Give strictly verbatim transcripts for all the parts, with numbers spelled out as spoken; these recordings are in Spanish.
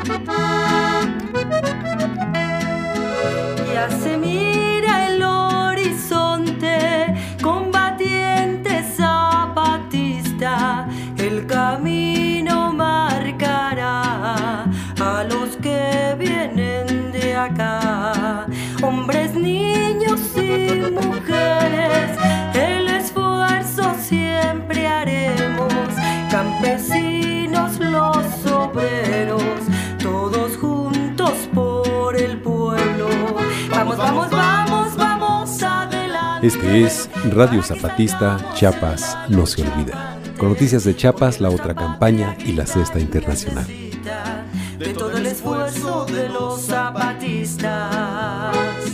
Ya se mira el horizonte, combatiente zapatista, el camino marcará a los que vienen de acá. Hombres, niños y mujeres, el esfuerzo siempre haremos. Campesinos, los obreros, todos juntos por el pueblo. Vamos, vamos, vamos, vamos adelante. Este es Radio Zapatista, Chiapas no se olvida. Con noticias de Chiapas, la otra campaña y la cesta internacional. De todo el esfuerzo de los zapatistas.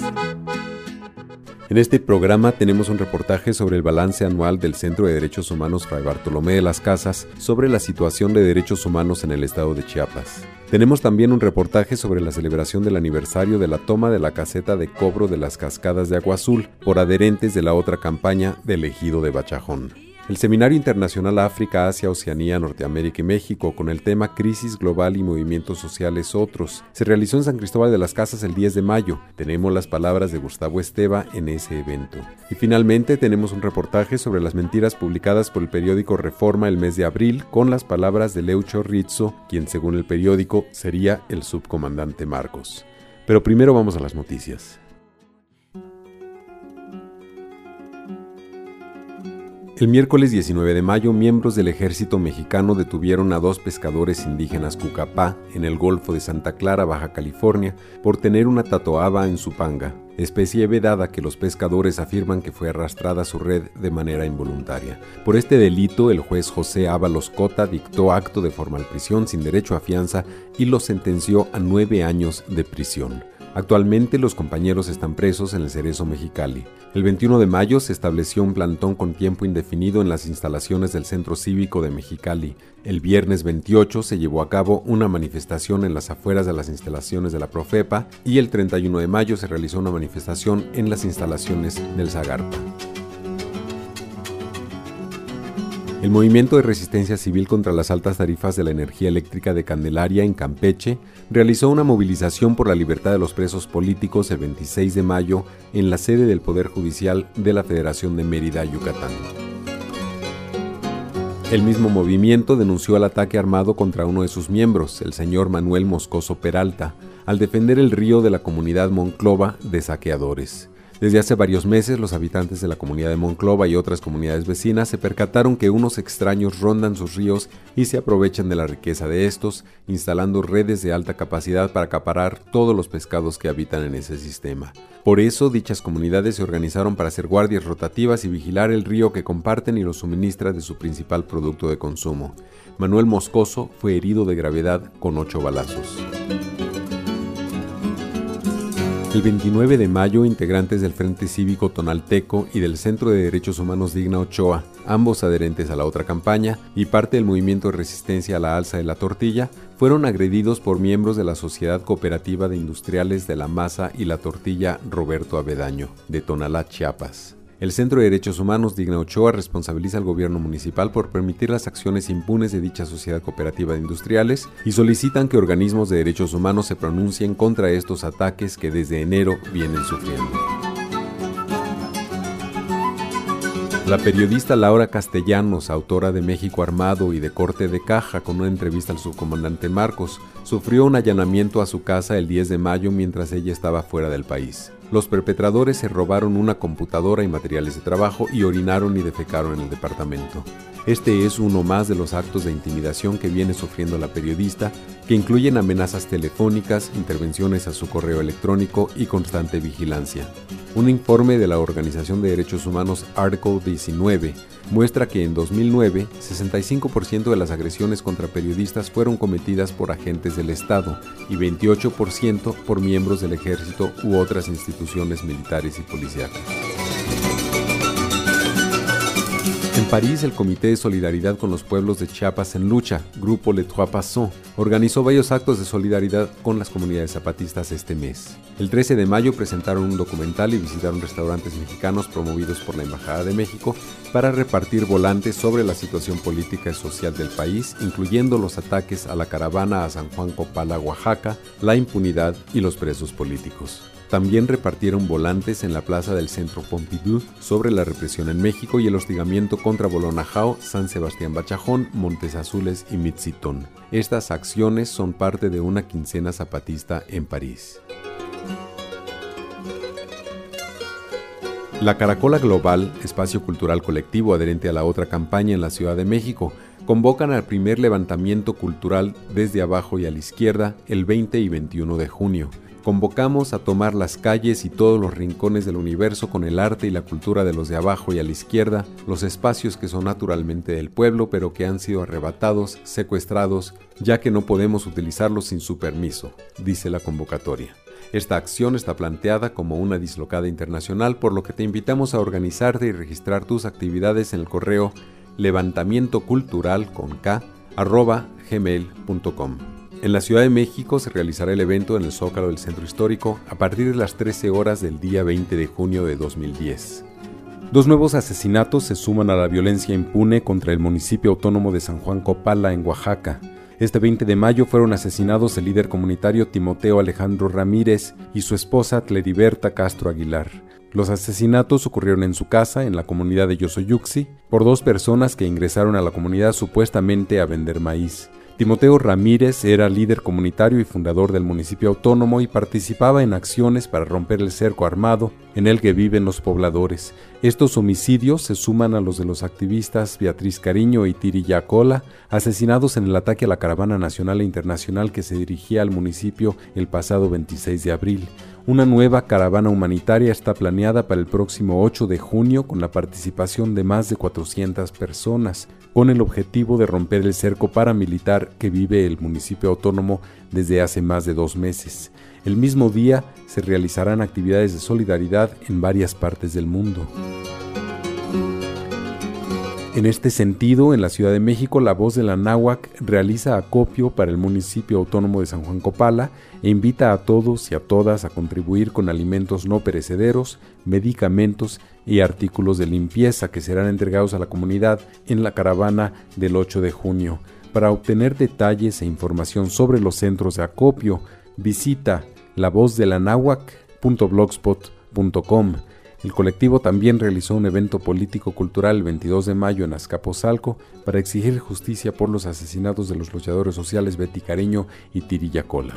En este programa tenemos un reportaje sobre el balance anual del Centro de Derechos Humanos Fray Bartolomé de las Casas sobre la situación de derechos humanos en el estado de Chiapas. Tenemos también un reportaje sobre la celebración del aniversario de la toma de la caseta de cobro de las cascadas de Agua Azul por adherentes de la otra campaña del ejido de Bachajón. El Seminario Internacional África, Asia, Oceanía, Norteamérica y México, con el tema Crisis Global y Movimientos Sociales Otros, se realizó en San Cristóbal de las Casas el diez de mayo. Tenemos las palabras de Gustavo Esteva en ese evento. Y finalmente tenemos un reportaje sobre las mentiras publicadas por el periódico Reforma el mes de abril, con las palabras de Leucho Rizzo, quien según el periódico sería el subcomandante Marcos. Pero primero vamos a las noticias. El miércoles diecinueve de mayo, miembros del ejército mexicano detuvieron a dos pescadores indígenas Cucapá en el Golfo de Santa Clara, Baja California, por tener una tatoaba en su panga, especie vedada que los pescadores afirman que fue arrastrada a su red de manera involuntaria. Por este delito, el juez José Ábalos Cota dictó acto de formal prisión sin derecho a fianza y los sentenció a nueve años de prisión. Actualmente los compañeros están presos en el Cerezo Mexicali. El veintiuno de mayo se estableció un plantón con tiempo indefinido en las instalaciones del Centro Cívico de Mexicali. El viernes veintiocho se llevó a cabo una manifestación en las afueras de las instalaciones de la Profepa y el treinta y uno de mayo se realizó una manifestación en las instalaciones del Zagarpa. El Movimiento de Resistencia Civil contra las altas tarifas de la energía eléctrica de Candelaria, en Campeche, realizó una movilización por la libertad de los presos políticos el veintiséis de mayo en la sede del Poder Judicial de la Federación de Mérida, Yucatán. El mismo movimiento denunció el ataque armado contra uno de sus miembros, el señor Manuel Moscoso Peralta, al defender el río de la comunidad Monclova de saqueadores. Desde hace varios meses, los habitantes de la comunidad de Monclova y otras comunidades vecinas se percataron que unos extraños rondan sus ríos y se aprovechan de la riqueza de estos, instalando redes de alta capacidad para acaparar todos los pescados que habitan en ese sistema. Por eso, dichas comunidades se organizaron para hacer guardias rotativas y vigilar el río que comparten y lo suministra de su principal producto de consumo. Manuel Moscoso fue herido de gravedad con ocho balazos. El veintinueve de mayo, integrantes del Frente Cívico Tonalteco y del Centro de Derechos Humanos Digna Ochoa, ambos adherentes a la otra campaña y parte del movimiento de resistencia a la alza de la tortilla, fueron agredidos por miembros de la Sociedad Cooperativa de Industriales de la Masa y la Tortilla Roberto Avedaño, de Tonalá, Chiapas. El Centro de Derechos Humanos Digna Ochoa responsabiliza al gobierno municipal por permitir las acciones impunes de dicha sociedad cooperativa de industriales y solicitan que organismos de derechos humanos se pronuncien contra estos ataques que desde enero vienen sufriendo. La periodista Laura Castellanos, autora de México Armado y de Corte de Caja, con una entrevista al subcomandante Marcos, sufrió un allanamiento a su casa el diez de mayo mientras ella estaba fuera del país. Los perpetradores se robaron una computadora y materiales de trabajo y orinaron y defecaron en el departamento. Este es uno más de los actos de intimidación que viene sufriendo la periodista, que incluyen amenazas telefónicas, intervenciones a su correo electrónico y constante vigilancia. Un informe de la Organización de Derechos Humanos Article diecinueve muestra que en dos mil nueve, sesenta y cinco por ciento de las agresiones contra periodistas fueron cometidas por agentes del Estado y veintiocho por ciento por miembros del Ejército u otras instituciones militares y policíacas. En París, el Comité de Solidaridad con los Pueblos de Chiapas en Lucha, Grupo Les Trois Passants, organizó varios actos de solidaridad con las comunidades zapatistas este mes. El trece de mayo presentaron un documental y visitaron restaurantes mexicanos promovidos por la Embajada de México para repartir volantes sobre la situación política y social del país, incluyendo los ataques a la caravana a San Juan Copala, Oaxaca, la impunidad y los presos políticos. También repartieron volantes en la plaza del Centro Pompidou sobre la represión en México y el hostigamiento contra Bolonajao, San Sebastián Bachajón, Montes Azules y Mitzitón. Estas acciones son parte de una quincena zapatista en París. La Caracola Global, espacio cultural colectivo adherente a la otra campaña en la Ciudad de México, convocan al primer levantamiento cultural desde abajo y a la izquierda el veinte y veintiuno de junio. Convocamos a tomar las calles y todos los rincones del universo con el arte y la cultura de los de abajo y a la izquierda, los espacios que son naturalmente del pueblo pero que han sido arrebatados, secuestrados, ya que no podemos utilizarlos sin su permiso, dice la convocatoria. Esta acción está planteada como una dislocada internacional, por lo que te invitamos a organizarte y registrar tus actividades en el correo levantamientocultural con k arroba gmail punto com. En la Ciudad de México se realizará el evento en el Zócalo del Centro Histórico a partir de las trece horas del día veinte de junio de dos mil diez. Dos nuevos asesinatos se suman a la violencia impune contra el municipio autónomo de San Juan Copala en Oaxaca. Este veinte de mayo fueron asesinados el líder comunitario Timoteo Alejandro Ramírez y su esposa Tleriberta Castro Aguilar. Los asesinatos ocurrieron en su casa, en la comunidad de Yosoyuxi, por dos personas que ingresaron a la comunidad supuestamente a vender maíz. Timoteo Ramírez era líder comunitario y fundador del municipio autónomo y participaba en acciones para romper el cerco armado en el que viven los pobladores. Estos homicidios se suman a los de los activistas Beatriz Cariño y Tiri Yacola, asesinados en el ataque a la caravana nacional e internacional que se dirigía al municipio el pasado veintiséis de abril. Una nueva caravana humanitaria está planeada para el próximo ocho de junio con la participación de más de cuatrocientas personas, con el objetivo de romper el cerco paramilitar que vive el municipio autónomo desde hace más de dos meses. El mismo día se realizarán actividades de solidaridad en varias partes del mundo. En este sentido, en la Ciudad de México, La Voz de la Náhuac realiza acopio para el municipio autónomo de San Juan Copala e invita a todos y a todas a contribuir con alimentos no perecederos, medicamentos y artículos de limpieza que serán entregados a la comunidad en la caravana del ocho de junio. Para obtener detalles e información sobre los centros de acopio, visita la voz de la náhuac punto blogspot punto com. El colectivo también realizó un evento político-cultural el veintidós de mayo en Azcapotzalco para exigir justicia por los asesinatos de los luchadores sociales Betty Cariño y Tiri Yacola.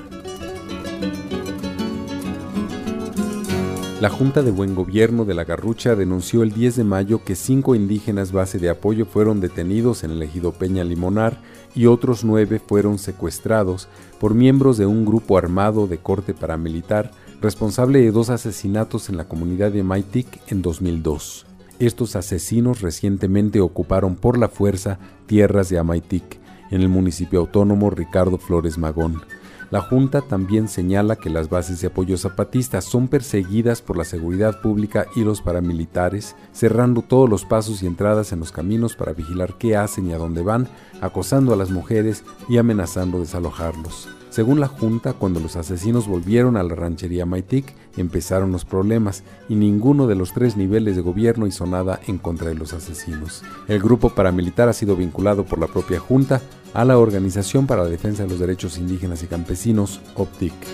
La Junta de Buen Gobierno de la Garrucha denunció el diez de mayo que cinco indígenas base de apoyo fueron detenidos en el ejido Peña Limonar y otros nueve fueron secuestrados por miembros de un grupo armado de corte paramilitar responsable de dos asesinatos en la comunidad de Maitic en dos mil dos. Estos asesinos recientemente ocuparon por la fuerza tierras de Amaitic, en el municipio autónomo Ricardo Flores Magón. La Junta también señala que las bases de apoyo zapatistas son perseguidas por la seguridad pública y los paramilitares, cerrando todos los pasos y entradas en los caminos para vigilar qué hacen y a dónde van, acosando a las mujeres y amenazando desalojarlos. Según la Junta, cuando los asesinos volvieron a la ranchería Maitic, empezaron los problemas y ninguno de los tres niveles de gobierno hizo nada en contra de los asesinos. El grupo paramilitar ha sido vinculado por la propia Junta a la Organización para la Defensa de los Derechos Indígenas y Campesinos, O P T I C.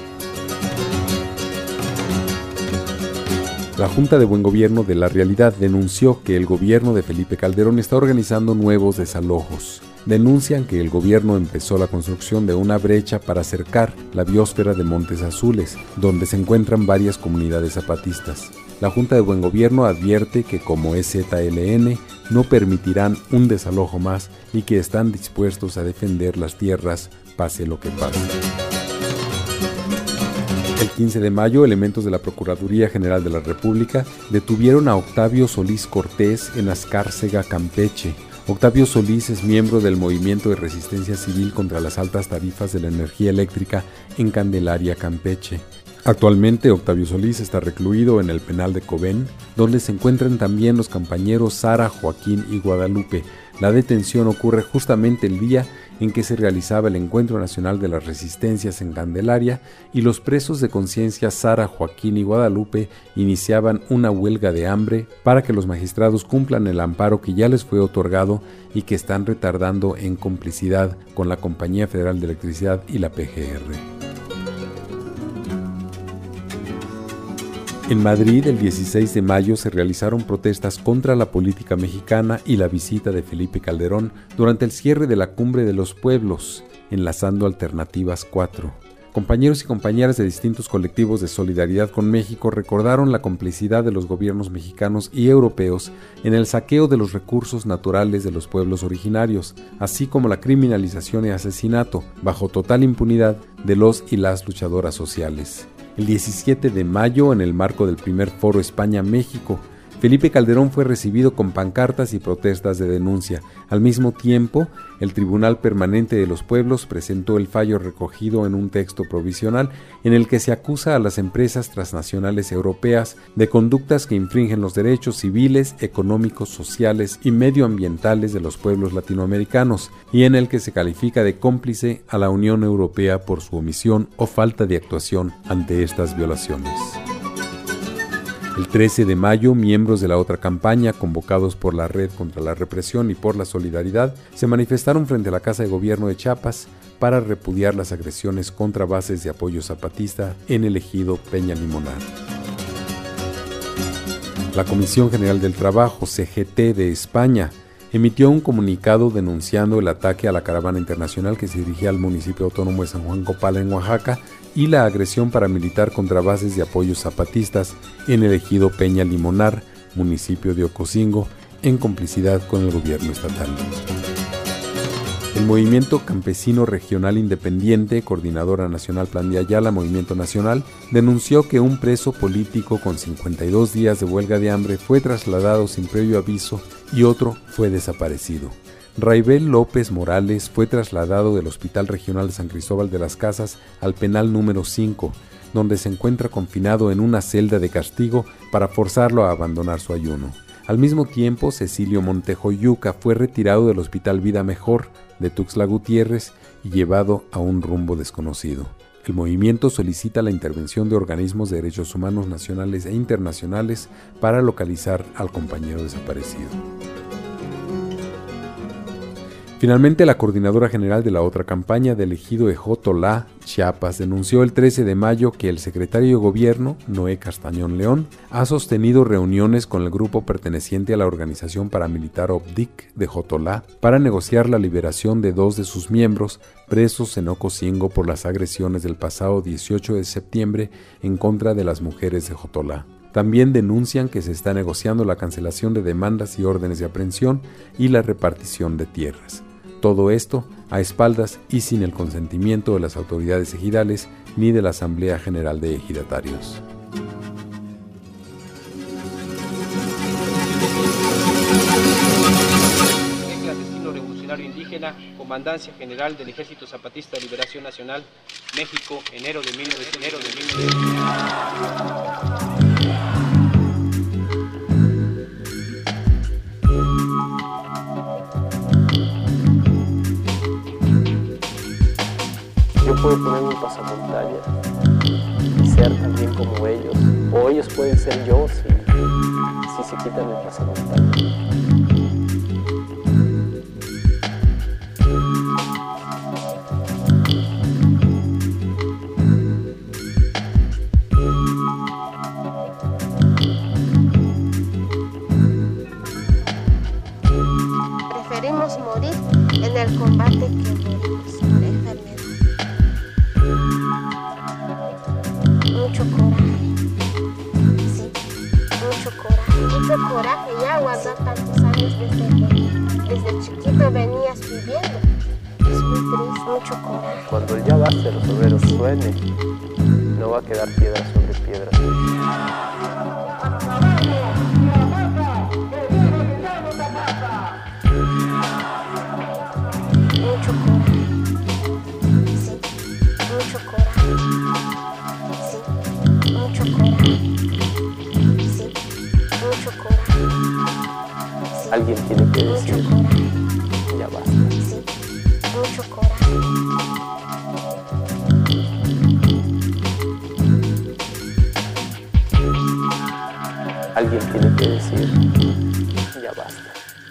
La Junta de Buen Gobierno de La Realidad denunció que el gobierno de Felipe Calderón está organizando nuevos desalojos. Denuncian que el gobierno empezó la construcción de una brecha para acercar la biosfera de Montes Azules, donde se encuentran varias comunidades zapatistas. La Junta de Buen Gobierno advierte que como E Z L N no permitirán un desalojo más y que están dispuestos a defender las tierras pase lo que pase. El quince de mayo, elementos de la Procuraduría General de la República detuvieron a Octavio Solís Cortés en Azcárcega, Campeche. Octavio Solís es miembro del Movimiento de Resistencia Civil contra las altas tarifas de la energía eléctrica en Candelaria, Campeche. Actualmente Octavio Solís está recluido en el penal de Cobén, donde se encuentran también los compañeros Sara, Joaquín y Guadalupe. La detención ocurre justamente el día en que se realizaba el Encuentro Nacional de las Resistencias en Candelaria y los presos de conciencia Sara, Joaquín y Guadalupe iniciaban una huelga de hambre para que los magistrados cumplan el amparo que ya les fue otorgado y que están retardando en complicidad con la Compañía Federal de Electricidad y la P G R. En Madrid, el dieciséis de mayo, se realizaron protestas contra la política mexicana y la visita de Felipe Calderón durante el cierre de la Cumbre de los Pueblos, enlazando Alternativas cuatro. Compañeros y compañeras de distintos colectivos de solidaridad con México recordaron la complicidad de los gobiernos mexicanos y europeos en el saqueo de los recursos naturales de los pueblos originarios, así como la criminalización y asesinato, bajo total impunidad, de los y las luchadoras sociales. El diecisiete de mayo, en el marco del primer Foro España-México, Felipe Calderón fue recibido con pancartas y protestas de denuncia. Al mismo tiempo, el Tribunal Permanente de los Pueblos presentó el fallo recogido en un texto provisional en el que se acusa a las empresas transnacionales europeas de conductas que infringen los derechos civiles, económicos, sociales y medioambientales de los pueblos latinoamericanos, y en el que se califica de cómplice a la Unión Europea por su omisión o falta de actuación ante estas violaciones. El trece de mayo, miembros de la otra campaña, convocados por la Red contra la Represión y por la Solidaridad, se manifestaron frente a la Casa de Gobierno de Chiapas para repudiar las agresiones contra bases de apoyo zapatista en el ejido Peña Limonar. La Comisión General del Trabajo, C G T de España, emitió un comunicado denunciando el ataque a la caravana internacional que se dirigía al municipio autónomo de San Juan Copala, en Oaxaca, y la agresión paramilitar contra bases de apoyo zapatistas en el ejido Peña Limonar, municipio de Ocosingo, en complicidad con el gobierno estatal. El Movimiento Campesino Regional Independiente, Coordinadora Nacional Plan de Ayala, Movimiento Nacional, denunció que un preso político con cincuenta y dos días de huelga de hambre fue trasladado sin previo aviso y otro fue desaparecido. Raibel López Morales fue trasladado del Hospital Regional de San Cristóbal de las Casas al penal número cinco, donde se encuentra confinado en una celda de castigo para forzarlo a abandonar su ayuno. Al mismo tiempo, Cecilio Montejo Yuca fue retirado del Hospital Vida Mejor de Tuxtla Gutiérrez y llevado a un rumbo desconocido. El movimiento solicita la intervención de organismos de derechos humanos nacionales e internacionales para localizar al compañero desaparecido. Finalmente, la coordinadora general de la otra campaña del ejido de Jotolá, Chiapas, denunció el trece de mayo que el secretario de Gobierno, Noé Castañón León, ha sostenido reuniones con el grupo perteneciente a la organización paramilitar O P D I C de Jotolá para negociar la liberación de dos de sus miembros presos en Ocosingo por las agresiones del pasado dieciocho de septiembre en contra de las mujeres de Jotolá. También denuncian que se está negociando la cancelación de demandas y órdenes de aprehensión y la repartición de tierras. Todo esto a espaldas y sin el consentimiento de las autoridades ejidales ni de la Asamblea General de Ejidatarios. Clandestino Revolucionario Indígena, Comandancia General del Ejército Zapatista de Liberación Nacional, México, enero de mil novecientos. Yo puedo poner un pasamontaña y ser también como ellos, o ellos pueden ser yo si, si se quitan el pasamontaña. Preferimos morir en el combate que morimos por enfermedad. Mucho coraje, sí, mucho coraje, mucho coraje ya guardar tantos años desde que desde chiquito venías viviendo. Es muy triste, mucho coraje. Cuando el ya basta de los obreros suene, no va a quedar piedra sobre piedra. Mucho coraje, sí, mucho coraje, sí. mucho coraje. Sí, mucho coraje. Sí, Alguien tiene que mucho decir, coraje. ya basta. Sí, mucho coraje. Alguien tiene que decir, ya basta.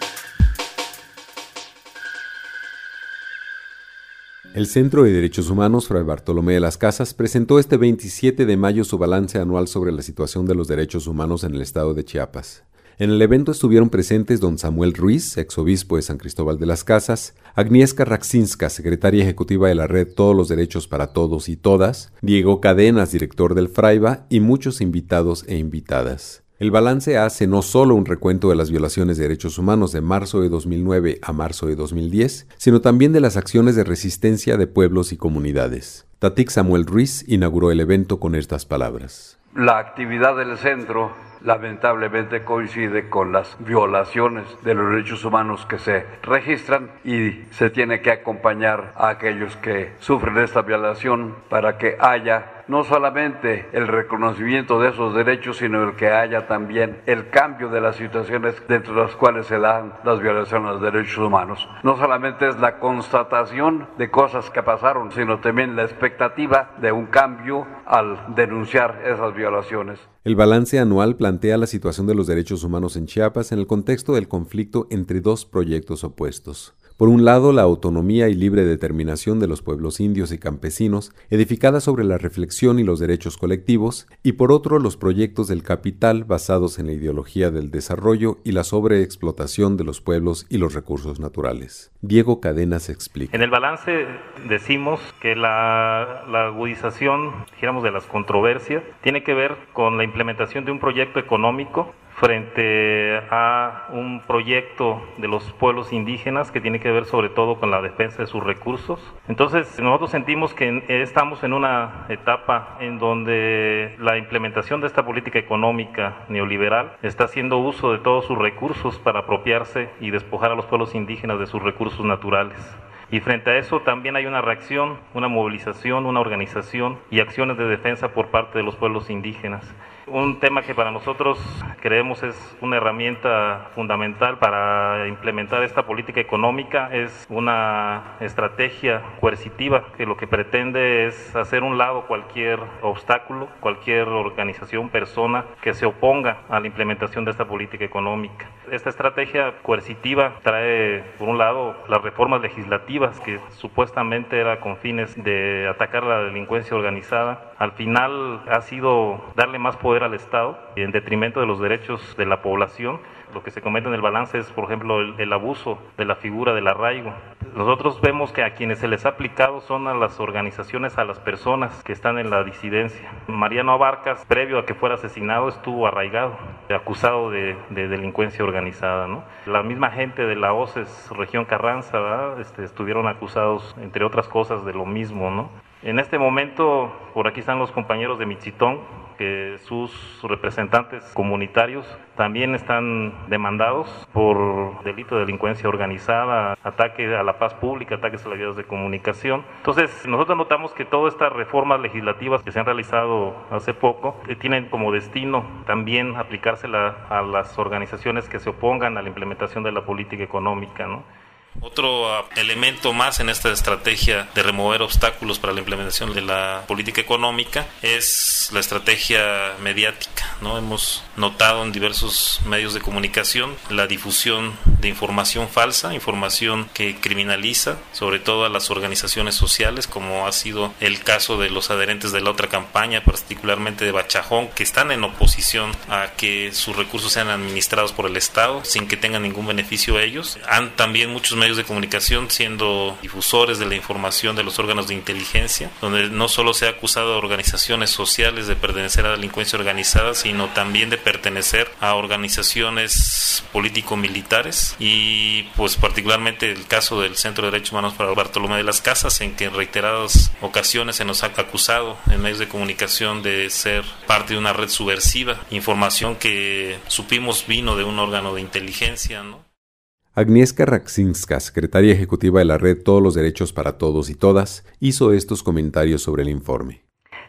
El Centro de Derechos Humanos Fray Bartolomé de las Casas presentó este veintisiete de mayo su balance anual sobre la situación de los derechos humanos en el estado de Chiapas. En el evento estuvieron presentes don Samuel Ruiz, exobispo de San Cristóbal de las Casas, Agnieszka Raksinska, secretaria ejecutiva de la red Todos los Derechos para Todos y Todas, Diego Cadenas, director del Fraiba, y muchos invitados e invitadas. El balance hace no solo un recuento de las violaciones de derechos humanos de marzo de dos mil nueve a marzo de dos mil diez, sino también de las acciones de resistencia de pueblos y comunidades. Tatik Samuel Ruiz inauguró el evento con estas palabras. La actividad del centro lamentablemente coincide con las violaciones de los derechos humanos que se registran y se tiene que acompañar a aquellos que sufren esta violación para que haya no solamente el reconocimiento de esos derechos, sino el que haya también el cambio de las situaciones dentro de las cuales se dan las violaciones a los derechos humanos. No solamente es la constatación de cosas que pasaron, sino también la expectativa de un cambio al denunciar esas violaciones. El balance anual plantea la situación de los derechos humanos en Chiapas en el contexto del conflicto entre dos proyectos opuestos. Por un lado, la autonomía y libre determinación de los pueblos indios y campesinos, edificada sobre la reflexión y los derechos colectivos, y por otro, los proyectos del capital basados en la ideología del desarrollo y la sobreexplotación de los pueblos y los recursos naturales. Diego Cadenas explica. En el balance decimos que la, la agudización, dijéramos, de las controversias tiene que ver con la implementación de un proyecto económico frente a un proyecto de los pueblos indígenas que tiene que ver sobre todo con la defensa de sus recursos. Entonces nosotros sentimos que estamos en una etapa en donde la implementación de esta política económica neoliberal está haciendo uso de todos sus recursos para apropiarse y despojar a los pueblos indígenas de sus recursos naturales. Y frente a eso también hay una reacción, una movilización, una organización y acciones de defensa por parte de los pueblos indígenas. Un tema que para nosotros creemos es una herramienta fundamental para implementar esta política económica, es una estrategia coercitiva que lo que pretende es hacer un lado cualquier obstáculo, cualquier organización, persona que se oponga a la implementación de esta política económica. Esta estrategia coercitiva trae, por un lado, las reformas legislativas que supuestamente era con fines de atacar la delincuencia organizada. Al final ha sido darle más poder al Estado en detrimento de los derechos de la población. Lo que se comete en el balance es, por ejemplo, el, el abuso de la figura del arraigo. Nosotros vemos que a quienes se les ha aplicado son a las organizaciones, a las personas que están en la disidencia. Mariano Abarcas, previo a que fuera asesinado, estuvo arraigado, acusado de, de delincuencia organizada, ¿no? La misma gente de la O C E S, región Carranza, ¿verdad? Este, estuvieron acusados, entre otras cosas, de lo mismo, ¿no? En este momento, por aquí están los compañeros de Michitón, que sus representantes comunitarios también están demandados por delito de delincuencia organizada, ataque a la paz pública, ataques a las vías de comunicación. Entonces, nosotros notamos que todas estas reformas legislativas que se han realizado hace poco eh, tienen como destino también aplicársela a las organizaciones que se opongan a la implementación de la política económica, ¿no? Otro elemento más en esta estrategia de remover obstáculos para la implementación de la política económica es la estrategia mediática, ¿no? Hemos notado en diversos medios de comunicación la difusión de información falsa, información que criminaliza sobre todo a las organizaciones sociales, como ha sido el caso de los adherentes de la otra campaña, particularmente de Bachajón, que están en oposición a que sus recursos sean administrados por el Estado sin que tengan ningún beneficio a ellos. Han también muchos medios de comunicación siendo difusores de la información de los órganos de inteligencia, donde no solo se ha acusado a organizaciones sociales de pertenecer a la delincuencia organizada, sino también de pertenecer a organizaciones político-militares, y pues particularmente el caso del Centro de Derechos Humanos para Bartolomé de las Casas, en que en reiteradas ocasiones se nos ha acusado en medios de comunicación de ser parte de una red subversiva, información que supimos vino de un órgano de inteligencia, ¿no? Agnieszka Raksinska, secretaria ejecutiva de la red Todos los Derechos para Todos y Todas, hizo estos comentarios sobre el informe.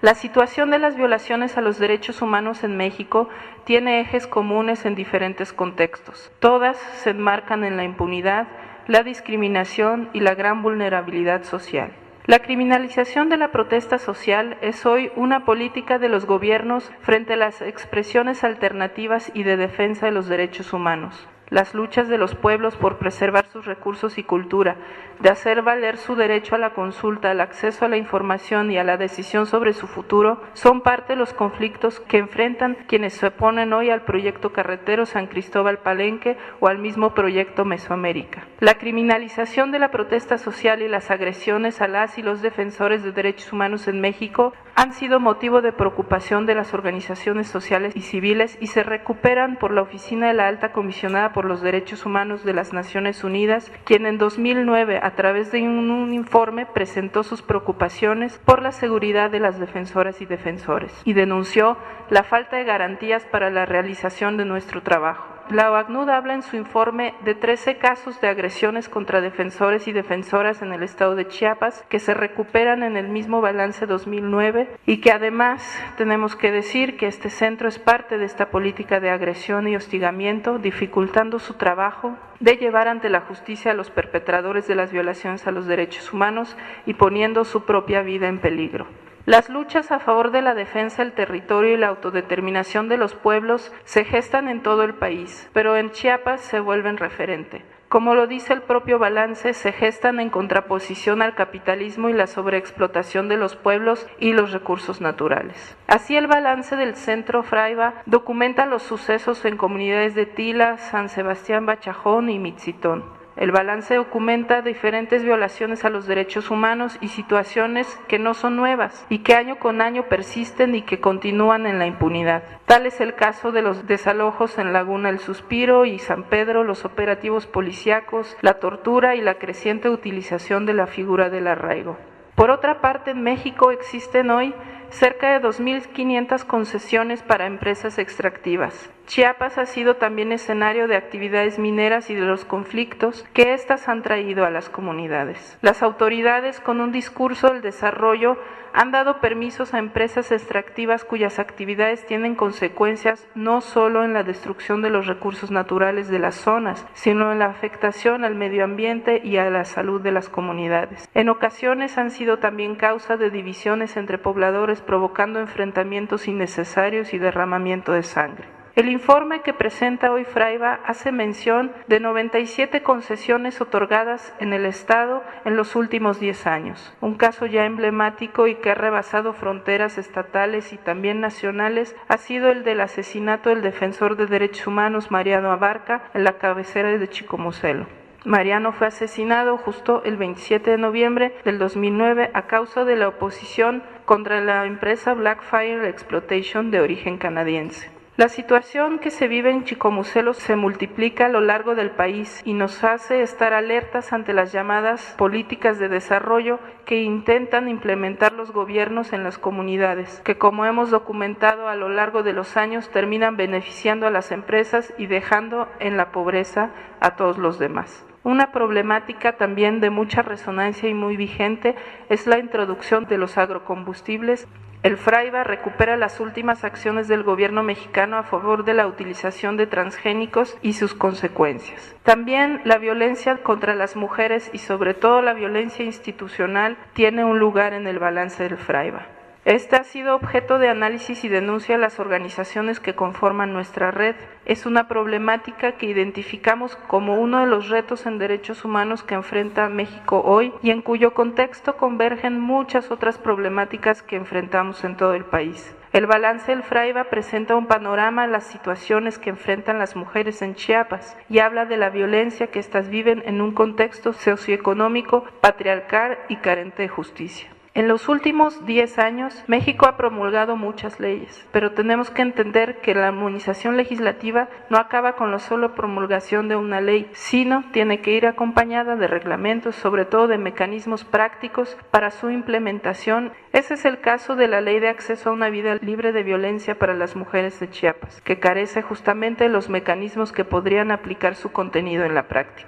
La situación de las violaciones a los derechos humanos en México tiene ejes comunes en diferentes contextos. Todas se enmarcan en la impunidad, la discriminación y la gran vulnerabilidad social. La criminalización de la protesta social es hoy una política de los gobiernos frente a las expresiones alternativas y de defensa de los derechos humanos. Las luchas de los pueblos por preservar sus recursos y cultura, de hacer valer su derecho a la consulta, al acceso a la información y a la decisión sobre su futuro, son parte de los conflictos que enfrentan quienes se oponen hoy al proyecto carretero San Cristóbal Palenque o al mismo proyecto Mesoamérica. La criminalización de la protesta social y las agresiones a las y los defensores de derechos humanos en México han sido motivo de preocupación de las organizaciones sociales y civiles y se recuperan por la Oficina de la Alta Comisionada por los Derechos Humanos de las Naciones Unidas, quien en dos mil nueve, a través de un, un informe, presentó sus preocupaciones por la seguridad de las defensoras y defensores y denunció la falta de garantías para la realización de nuestro trabajo. La OACNUD habla en su informe de trece casos de agresiones contra defensores y defensoras en el estado de Chiapas que se recuperan en el mismo balance dos mil nueve y que además tenemos que decir que este centro es parte de esta política de agresión y hostigamiento, dificultando su trabajo de llevar ante la justicia a los perpetradores de las violaciones a los derechos humanos y poniendo su propia vida en peligro. Las luchas a favor de la defensa del territorio y la autodeterminación de los pueblos se gestan en todo el país, pero en Chiapas se vuelven referente. Como lo dice el propio balance, se gestan en contraposición al capitalismo y la sobreexplotación de los pueblos y los recursos naturales. Así, el balance del Centro Fraiba documenta los sucesos en comunidades de Tila, San Sebastián Bachajón y Mitzitón. El balance documenta diferentes violaciones a los derechos humanos y situaciones que no son nuevas y que año con año persisten y que continúan en la impunidad. Tal es el caso de los desalojos en Laguna El Suspiro y San Pedro, los operativos policíacos, la tortura y la creciente utilización de la figura del arraigo. Por otra parte, en México existen hoy cerca de dos mil quinientas concesiones para empresas extractivas. Chiapas ha sido también escenario de actividades mineras y de los conflictos que éstas han traído a las comunidades. Las autoridades, con un discurso del desarrollo, han dado permisos a empresas extractivas cuyas actividades tienen consecuencias no solo en la destrucción de los recursos naturales de las zonas, sino en la afectación al medio ambiente y a la salud de las comunidades. En ocasiones han sido también causa de divisiones entre pobladores, provocando enfrentamientos innecesarios y derramamiento de sangre. El informe que presenta hoy Fraiba hace mención de noventa y siete concesiones otorgadas en el Estado en los últimos diez años, un caso ya emblemático y que ha rebasado fronteras estatales y también nacionales ha sido el del asesinato del defensor de derechos humanos Mariano Abarca en la cabecera de Chicomucelo. Mariano fue asesinado justo el veintisiete de noviembre del dos mil nueve a causa de la oposición contra la empresa Blackfire Exploitation de origen canadiense. La situación que se vive en Chicomucelo se multiplica a lo largo del país y nos hace estar alertas ante las llamadas políticas de desarrollo que intentan implementar los gobiernos en las comunidades, que como hemos documentado a lo largo de los años terminan beneficiando a las empresas y dejando en la pobreza a todos los demás. Una problemática también de mucha resonancia y muy vigente es la introducción de los agrocombustibles. El Fraiba recupera las últimas acciones del gobierno mexicano a favor de la utilización de transgénicos y sus consecuencias. También la violencia contra las mujeres y sobre todo la violencia institucional tiene un lugar en el balance del Fraiba. Este ha sido objeto de análisis y denuncia a las organizaciones que conforman nuestra red. Es una problemática que identificamos como uno de los retos en derechos humanos que enfrenta México hoy y en cuyo contexto convergen muchas otras problemáticas que enfrentamos en todo el país. El balance del Fraiba presenta un panorama de las situaciones que enfrentan las mujeres en Chiapas y habla de la violencia que éstas viven en un contexto socioeconómico, patriarcal y carente de justicia. En los últimos diez años, México ha promulgado muchas leyes, pero tenemos que entender que la armonización legislativa no acaba con la sola promulgación de una ley, sino tiene que ir acompañada de reglamentos, sobre todo de mecanismos prácticos para su implementación. Ese es el caso de la Ley de Acceso a una Vida Libre de Violencia para las Mujeres de Chiapas, que carece justamente de los mecanismos que podrían aplicar su contenido en la práctica.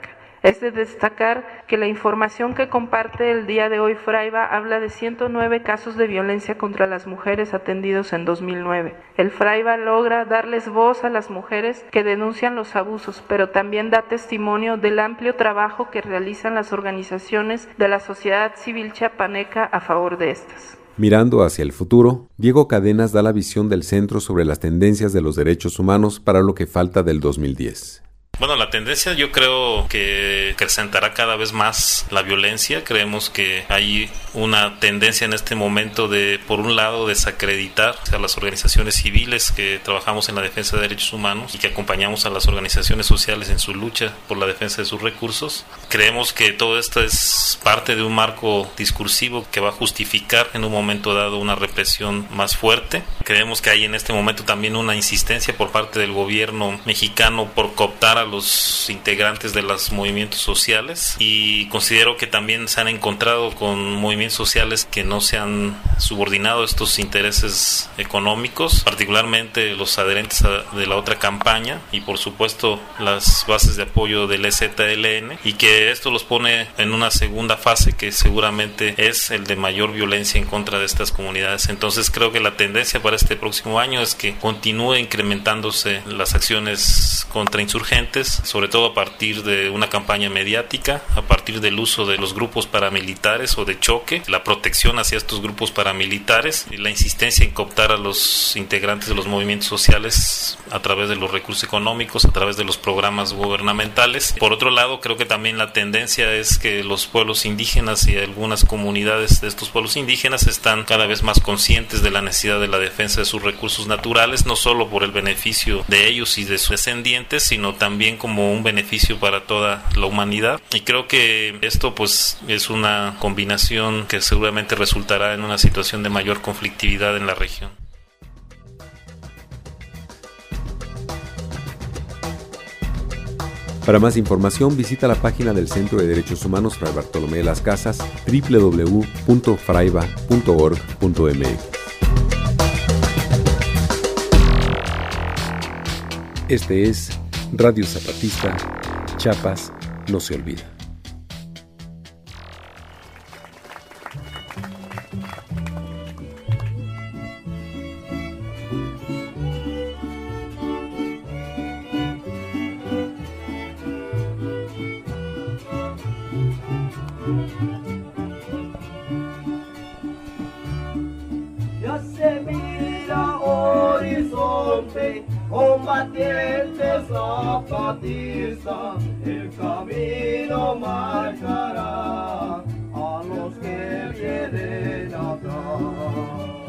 Es de destacar que la información que comparte el día de hoy Fraiba habla de ciento nueve casos de violencia contra las mujeres atendidos en dos mil nueve. El Fraiba logra darles voz a las mujeres que denuncian los abusos, pero también da testimonio del amplio trabajo que realizan las organizaciones de la sociedad civil chiapaneca a favor de estas. Mirando hacia el futuro, Diego Cadenas da la visión del centro sobre las tendencias de los derechos humanos para lo que falta del dos mil diez. Bueno, la tendencia yo creo que acrecentará cada vez más la violencia. Creemos que hay una tendencia en este momento de, por un lado, desacreditar a las organizaciones civiles que trabajamos en la defensa de derechos humanos y que acompañamos a las organizaciones sociales en su lucha por la defensa de sus recursos. Creemos que todo esto es parte de un marco discursivo que va a justificar en un momento dado una represión más fuerte. Creemos que hay en este momento también una insistencia por parte del gobierno mexicano por cooptar a los integrantes de los movimientos sociales, y considero que también se han encontrado con movimientos sociales que no se han subordinado a estos intereses económicos, particularmente los adherentes a, de la otra campaña y por supuesto las bases de apoyo del E Z L N, y que esto los pone en una segunda fase que seguramente es el de mayor violencia en contra de estas comunidades. Entonces creo que la tendencia para este próximo año es que continúe incrementándose las acciones contra insurgentes, sobre todo a partir de una campaña mediática, a partir del uso de los grupos paramilitares o de choque, la protección hacia estos grupos paramilitares y la insistencia en cooptar a los integrantes de los movimientos sociales a través de los recursos económicos, a través de los programas gubernamentales. Por otro lado, creo que también la tendencia es que los pueblos indígenas y algunas comunidades de estos pueblos indígenas están cada vez más conscientes de la necesidad de la defensa de sus recursos naturales, no solo por el beneficio de ellos y de sus descendientes, sino también como un beneficio para toda la humanidad. Y creo que esto pues es una combinación que seguramente resultará en una situación de mayor conflictividad en la región. Para más información visita la página del Centro de Derechos Humanos Fray Bartolomé de las Casas, doble u doble u doble u punto fraiba punto org punto m x. Este es Radio Zapatista, Chiapas no se olvida. Ya se mira horizonte, combatientes zapatistas, el camino marcará a los que vienen atrás.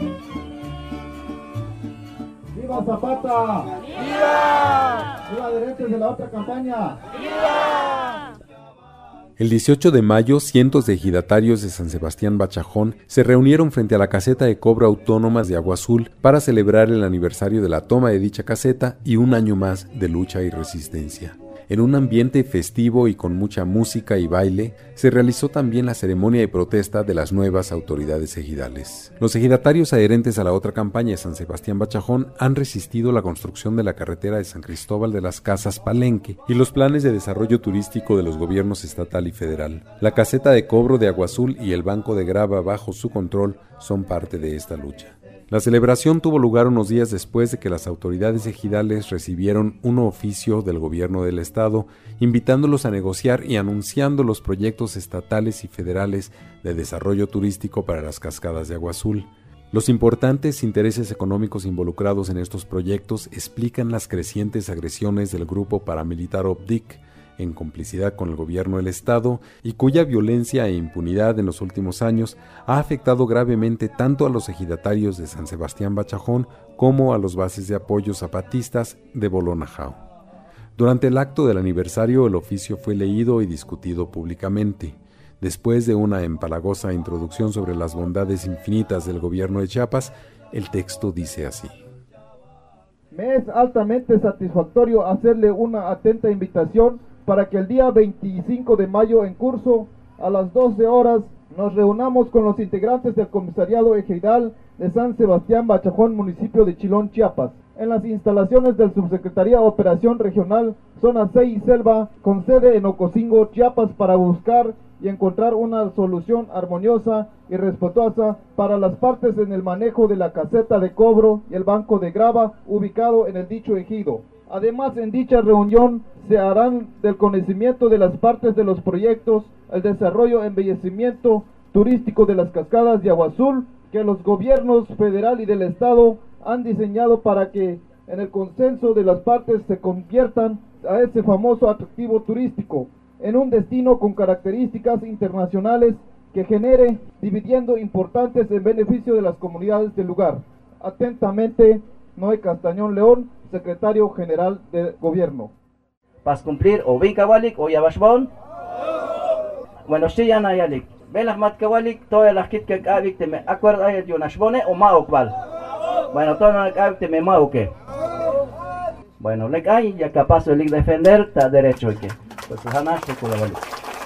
¡Viva Zapata! ¡Viva! ¡Viva adherentes de la otra campaña! ¡Viva! El dieciocho de mayo, cientos de ejidatarios de San Sebastián Bachajón se reunieron frente a la caseta de cobro autónomas de Agua Azul para celebrar el aniversario de la toma de dicha caseta y un año más de lucha y resistencia. En un ambiente festivo y con mucha música y baile, se realizó también la ceremonia de protesta de las nuevas autoridades ejidales. Los ejidatarios adherentes a la otra campaña de San Sebastián Bachajón han resistido la construcción de la carretera de San Cristóbal de las Casas Palenque y los planes de desarrollo turístico de los gobiernos estatal y federal. La caseta de cobro de Agua Azul y el banco de grava bajo su control son parte de esta lucha. La celebración tuvo lugar unos días después de que las autoridades ejidales recibieron un oficio del gobierno del estado invitándolos a negociar y anunciando los proyectos estatales y federales de desarrollo turístico para las cascadas de Agua Azul. Los importantes intereses económicos involucrados en estos proyectos explican las crecientes agresiones del grupo paramilitar OPDIC en complicidad con el gobierno del estado y cuya violencia e impunidad en los últimos años ha afectado gravemente tanto a los ejidatarios de San Sebastián Bachajón como a los bases de apoyo zapatistas de Bolonajao. Durante el acto del aniversario, el oficio fue leído y discutido públicamente. Después de una empalagosa introducción sobre las bondades infinitas del gobierno de Chiapas, el texto dice así: Me es altamente satisfactorio hacerle una atenta invitación para que el día veinticinco de mayo en curso, a las doce horas, nos reunamos con los integrantes del Comisariado Ejidal de San Sebastián Bachajón, municipio de Chilón, Chiapas, en las instalaciones del Subsecretaría de Operación Regional Zona seis y Selva, con sede en Ocosingo, Chiapas, para buscar y encontrar una solución armoniosa y respetuosa para las partes en el manejo de la caseta de cobro y el banco de grava ubicado en el dicho ejido. Además, en dicha reunión se harán del conocimiento de las partes de los proyectos el desarrollo y embellecimiento turístico de las cascadas de Agua Azul que los gobiernos federal y del estado han diseñado para que en el consenso de las partes se conviertan a ese famoso atractivo turístico en un destino con características internacionales que genere dividendos importantes en beneficio de las comunidades del lugar. Atentamente, Noé Castañón León, Secretario General del Gobierno. Para cumplir o Vinkawalik o Yabashbon. Bueno, sí, ya Nayalik. Velas Matkawalik, todas las kit que habik te me acuerda de Yonashbone o Maokbal. Bueno, todo lo que habik te me Maoke. Bueno, le hay ya capaz de defender, está derecho que. Pues Hanash te Kulabalik.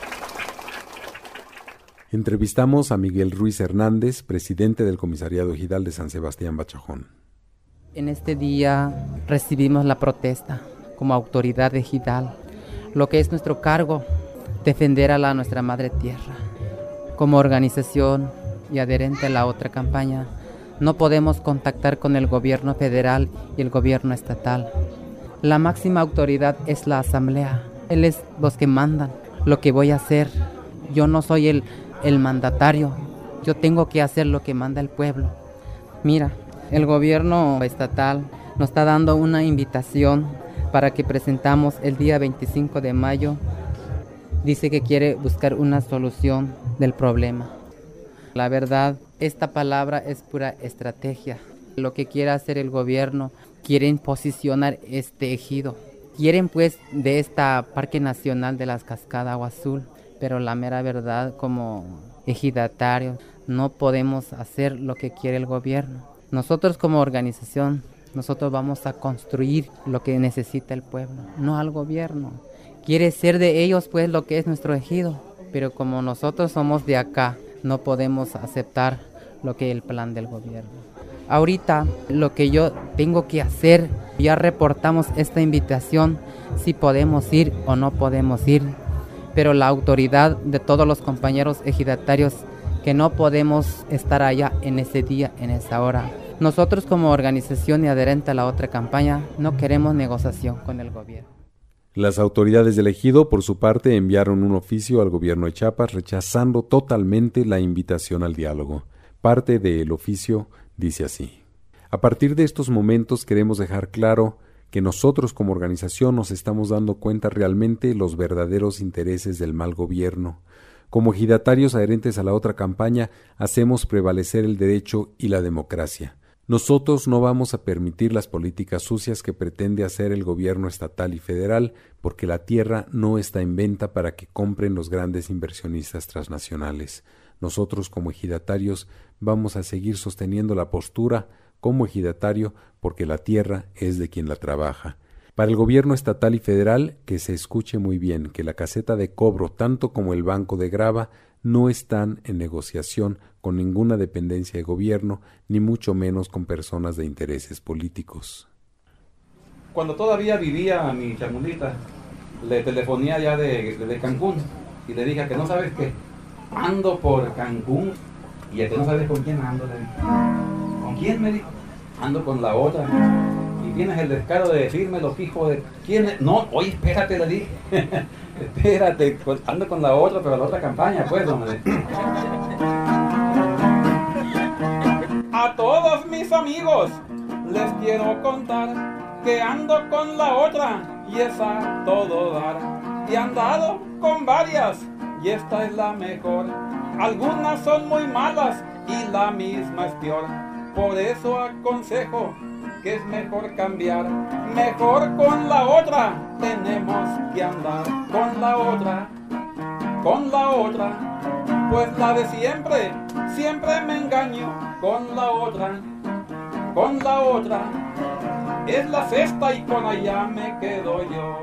Entrevistamos a Miguel Ruiz Hernández, presidente del Comisariado Ejidal de San Sebastián Bachajón. En este día recibimos la protesta como autoridad ejidal, lo que es nuestro cargo, defender a la, nuestra madre tierra. Como organización y adherente a la otra campaña, no podemos contactar con el gobierno federal y el gobierno estatal. La máxima autoridad es la asamblea, él es los que mandan lo que voy a hacer. Yo no soy el, el mandatario, yo tengo que hacer lo que manda el pueblo. Mira, el gobierno estatal nos está dando una invitación para que presentamos el día veinticinco de mayo. Dice que quiere buscar una solución del problema. La verdad, esta palabra es pura estrategia. Lo que quiere hacer el gobierno, quieren posicionar este ejido. Quieren pues de esta Parque Nacional de las Cascadas Agua Azul, pero la mera verdad, como ejidatarios, no podemos hacer lo que quiere el gobierno. Nosotros como organización, nosotros vamos a construir lo que necesita el pueblo, no al gobierno. Quiere ser de ellos pues lo que es nuestro ejido, pero como nosotros somos de acá, no podemos aceptar lo que es el plan del gobierno. Ahorita lo que yo tengo que hacer, ya reportamos esta invitación, si podemos ir o no podemos ir, pero la autoridad de todos los compañeros ejidatarios que no podemos estar allá en ese día, en esa hora. Nosotros como organización y adherente a la otra campaña no queremos negociación con el gobierno. Las autoridades del ejido, por su parte, enviaron un oficio al gobierno de Chiapas rechazando totalmente la invitación al diálogo. Parte del oficio dice así: a partir de estos momentos queremos dejar claro que nosotros como organización nos estamos dando cuenta realmente los verdaderos intereses del mal gobierno. Como ejidatarios adherentes a la otra campaña, hacemos prevalecer el derecho y la democracia. Nosotros no vamos a permitir las políticas sucias que pretende hacer el gobierno estatal y federal, porque la tierra no está en venta para que compren los grandes inversionistas transnacionales. Nosotros como ejidatarios vamos a seguir sosteniendo la postura como ejidatario porque la tierra es de quien la trabaja. Para el gobierno estatal y federal, que se escuche muy bien que la caseta de cobro, tanto como el banco de grava, no están en negociación con ninguna dependencia de gobierno, ni mucho menos con personas de intereses políticos. Cuando todavía vivía mi chamulita, le telefonía ya de, de Cancún y le dije que no sabes qué, ando por Cancún y que no sabes con quién ando. Le dije. ¿Con quién? Me dijo. Ando con la otra. Y tienes el descaro de decirme lo fijo de quién es. No, oye, espérate, le dije. Espérate, ando con la otra, pero la otra campaña, pues, hombre. A todos mis amigos les quiero contar que ando con la otra y esa todo dar. Y he andado con varias y esta es la mejor. Algunas son muy malas y la misma es peor. Por eso aconsejo que es mejor cambiar, mejor con la otra, tenemos que andar con la otra, con la otra, pues la de siempre, siempre me engaño con la otra, con la otra, es la sexta y con allá me quedo yo.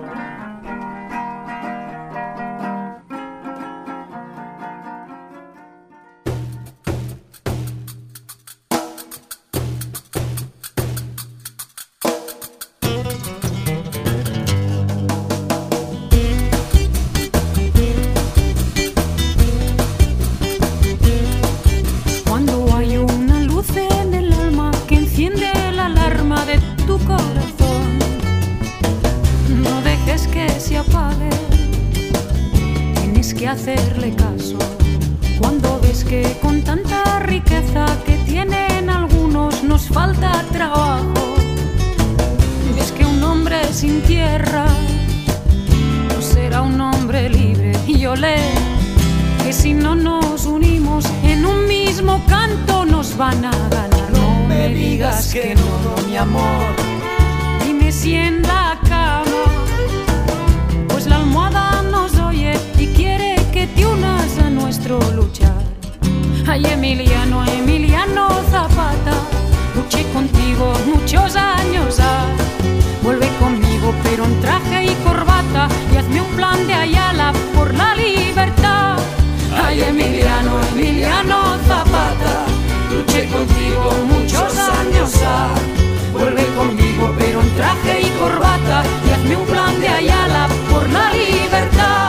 hacerle caso. Cuando ves que con tanta riqueza que tienen algunos nos falta trabajo, ves que un hombre sin tierra no será un hombre libre. Y yo le que si no nos unimos en un mismo canto nos van a ganar. No me digas que no, mi amor, dime si en la cama, pues la almohada nos oye y quiere que te unas a nuestro luchar. Ay, Emiliano, Emiliano Zapata, luché contigo muchos años, ah. Vuelve conmigo pero en traje y corbata y hazme un plan de Ayala por la libertad. Ay, Emiliano, Emiliano Zapata, luché contigo muchos años, ah. Vuelve conmigo pero en traje y corbata y hazme un plan de Ayala por la libertad.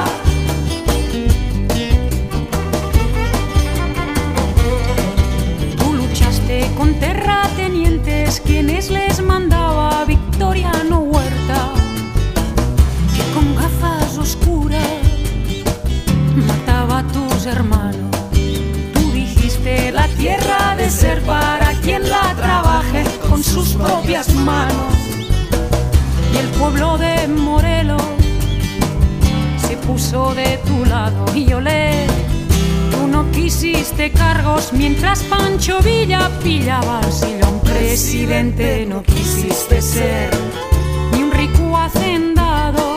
Tú luchaste con terratenientes, quienes les mandaba Victoriano Huerta, que con gafas oscuras mataba a tus hermanos. Tú dijiste la tierra de ser para quien la trabaje con sus propias manos. Y el pueblo de Morelos se puso de tu lado y olé. Tú no quisiste cargos mientras Pancho Villa pillaba al sillón. Presidente no quisiste ser ni un rico hacendado,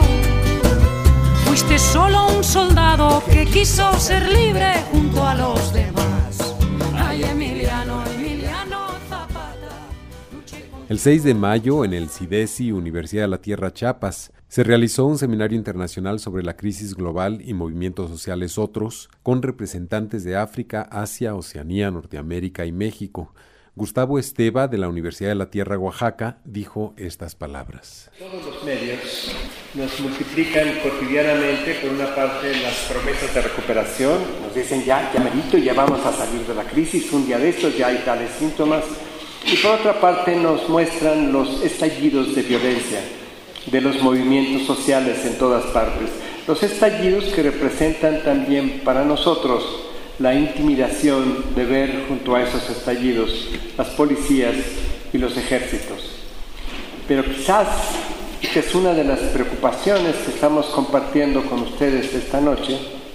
fuiste solo un soldado que quiso ser libre junto a los demás. Ay, Emiliano, Emiliano Zapata. El seis de mayo, en el CIDESI, Universidad de la Tierra Chiapas, se realizó un seminario internacional sobre la crisis global y movimientos sociales otros, con representantes de África, Asia, Oceanía, Norteamérica y México. Gustavo Esteva, de la Universidad de la Tierra Oaxaca, dijo estas palabras. Todos los medios nos multiplican cotidianamente, por una parte, las promesas de recuperación. Nos dicen ya, ya merito, ya vamos a salir de la crisis, un día de estos ya hay tales síntomas. Y por otra parte nos muestran los estallidos de violencia de los movimientos sociales en todas partes. Los estallidos que representan también para nosotros la intimidación de ver junto a esos estallidos las policías y los ejércitos. Pero quizás, esta es una de las preocupaciones que estamos compartiendo con ustedes esta noche,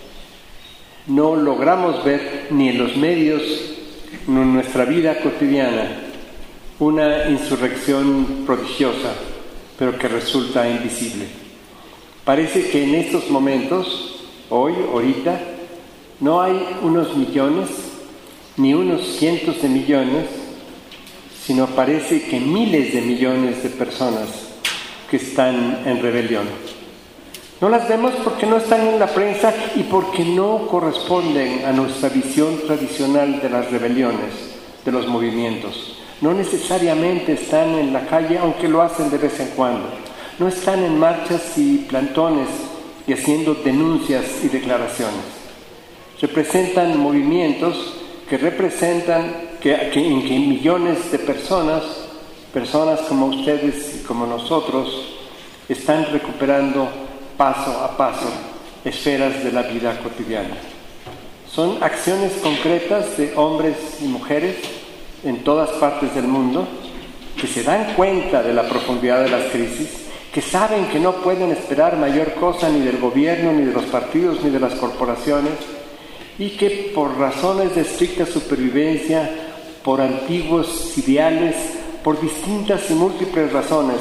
no logramos ver ni en los medios ni en nuestra vida cotidiana una insurrección prodigiosa, pero que resulta invisible. Parece que en estos momentos, hoy, ahorita, no hay unos millones, ni unos cientos de millones, sino parece que miles de millones de personas que están en rebelión. No las vemos porque no están en la prensa y porque no corresponden a nuestra visión tradicional de las rebeliones, de los movimientos. No necesariamente están en la calle, aunque lo hacen de vez en cuando. No están en marchas y plantones y haciendo denuncias y declaraciones. Representan movimientos que representan que, que, en que millones de personas, personas como ustedes y como nosotros, están recuperando paso a paso esferas de la vida cotidiana. Son acciones concretas de hombres y mujeres en todas partes del mundo, que se dan cuenta de la profundidad de las crisis, que saben que no pueden esperar mayor cosa ni del gobierno, ni de los partidos, ni de las corporaciones, y que por razones de estricta supervivencia, por antiguos ideales, por distintas y múltiples razones,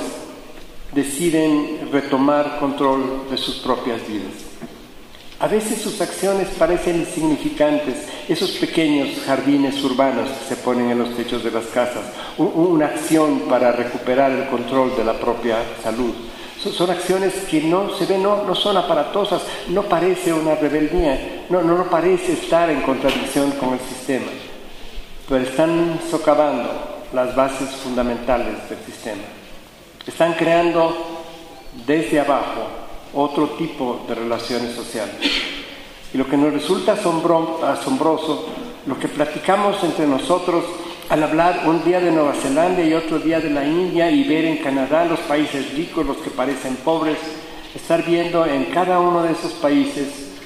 deciden retomar control de sus propias vidas. A veces sus acciones parecen insignificantes, esos pequeños jardines urbanos que se ponen en los techos de las casas, una acción para recuperar el control de la propia salud. Son acciones que no se ven, no, no son aparatosas, no parece una rebeldía, no, no parece estar en contradicción con el sistema, pero están socavando las bases fundamentales del sistema. Están creando desde abajo otro tipo de relaciones sociales. Y lo que nos resulta asombro, asombroso, lo que platicamos entre nosotros al hablar un día de Nueva Zelanda y otro día de la India y ver en Canadá los países ricos, los que parecen pobres, estar viendo en cada uno de esos países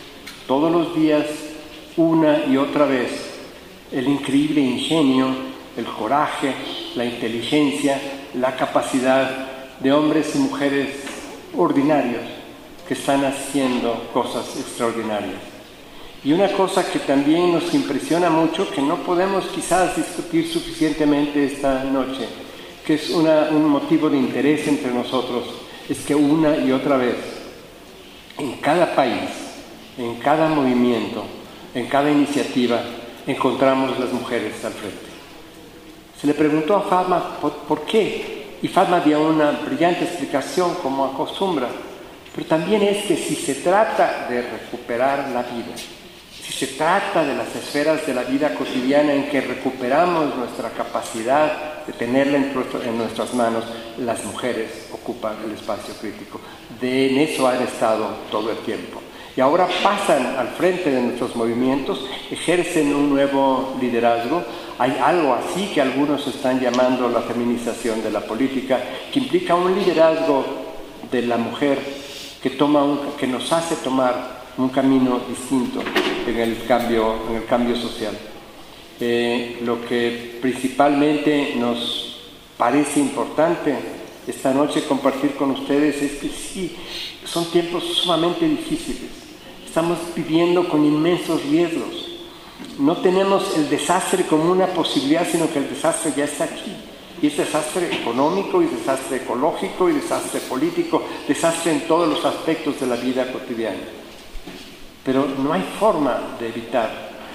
todos los días, una y otra vez, el increíble ingenio, el coraje, la inteligencia, la capacidad de hombres y mujeres ordinarios que están haciendo cosas extraordinarias. Y una cosa que también nos impresiona mucho, que no podemos quizás discutir suficientemente esta noche, que es una, un motivo de interés entre nosotros, es que una y otra vez, en cada país, en cada movimiento, en cada iniciativa, encontramos las mujeres al frente. Se le preguntó a Fatma por, por qué, y Fatma dio una brillante explicación como acostumbra, pero también es que si se trata de recuperar la vida, si se trata de las esferas de la vida cotidiana en que recuperamos nuestra capacidad de tenerla en, en nuestras manos, las mujeres ocupan el espacio crítico. De, en eso han estado todo el tiempo. Y ahora pasan al frente de nuestros movimientos, ejercen un nuevo liderazgo. Hay algo así que algunos están llamando la feminización de la política, que implica un liderazgo de la mujer que, toma un, que nos hace tomar un camino distinto en el cambio, en el cambio social. Eh, lo que principalmente nos parece importante esta noche compartir con ustedes es que sí, son tiempos sumamente difíciles. Estamos viviendo con inmensos riesgos. No tenemos el desastre como una posibilidad, sino que el desastre ya está aquí. Y es desastre económico, y desastre ecológico, y desastre político, desastre en todos los aspectos de la vida cotidiana. Pero no hay forma de evitar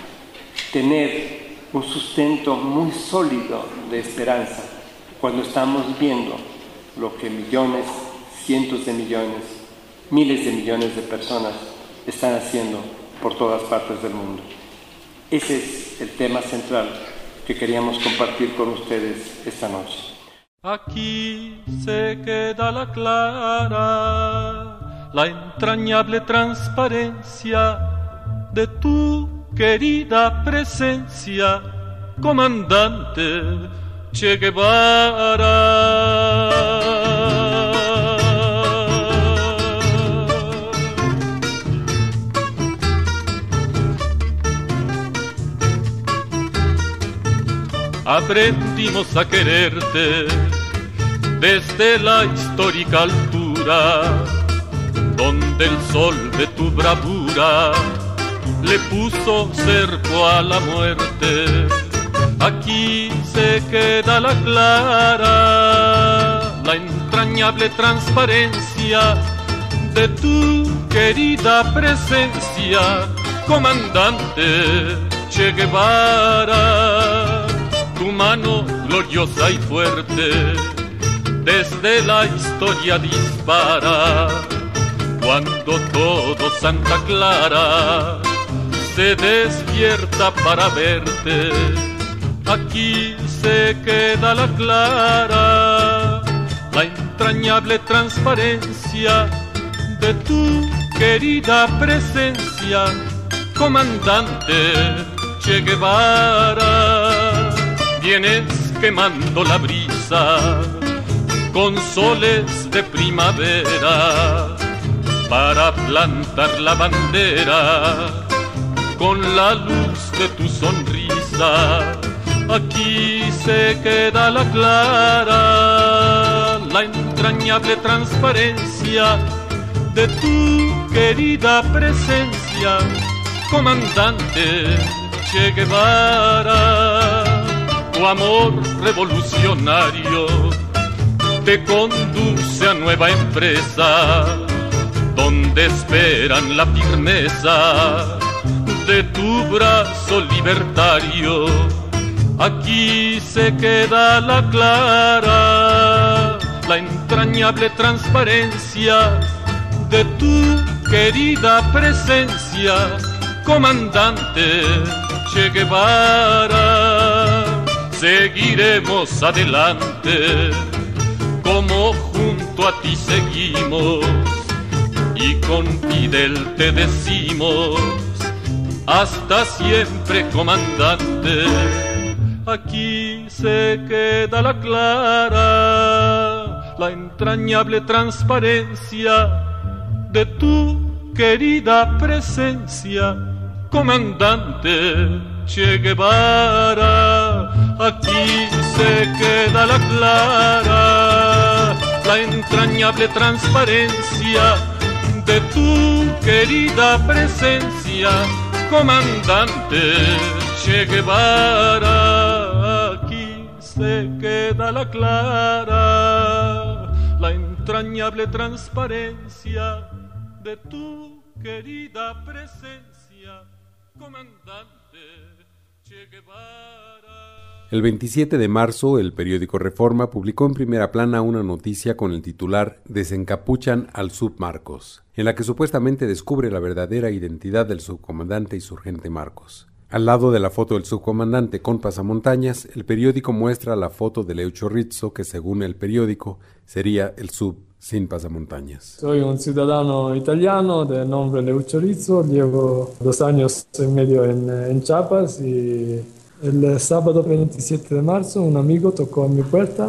tener un sustento muy sólido de esperanza cuando estamos viendo lo que millones, cientos de millones, miles de millones de personas están haciendo por todas partes del mundo. Ese es el tema central que queríamos compartir con ustedes esta noche. Aquí se queda la clara, la entrañable transparencia de tu querida presencia, comandante Che Guevara. Aprendimos a quererte desde la histórica altura, donde el sol de tu bravura le puso cerco a la muerte. Aquí se queda la clara, la entrañable transparencia de tu querida presencia, comandante Che Guevara. Tu mano gloriosa y fuerte desde la historia dispara, cuando todo Santa Clara se despierta para verte. Aquí se queda la clara, la entrañable transparencia de tu querida presencia, comandante Che Guevara. Vienes quemando la brisa con soles de primavera para plantar la bandera con la luz de tu sonrisa. Aquí se queda la clara, la entrañable transparencia de tu querida presencia, comandante Che Guevara. Tu amor revolucionario te conduce a nueva empresa, donde esperan la firmeza de tu brazo libertario. Aquí se queda la clara, la entrañable transparencia de tu querida presencia, comandante Che Guevara. Seguiremos adelante, como junto a ti seguimos, y con Fidel te decimos, hasta siempre, comandante. Aquí se queda la clara, la entrañable transparencia de tu querida presencia, comandante Che Guevara. Aquí se queda la clara, la entrañable transparencia de tu querida presencia, comandante Che Guevara. Aquí se queda la clara, la entrañable transparencia de tu querida presencia, comandante Che Guevara. El veintisiete de marzo, el periódico Reforma publicó en primera plana una noticia con el titular "Desencapuchan al Sub Marcos", en la que supuestamente descubre la verdadera identidad del subcomandante insurgente Marcos. Al lado de la foto del subcomandante con pasamontañas, el periódico muestra la foto de Leucho Rizzo, que según el periódico sería el sub sin pasamontañas. Soy un ciudadano italiano de nombre Leucho Rizzo, llevo dos años y medio en, en Chiapas y el sábado veintisiete de marzo un amigo tocó en mi puerta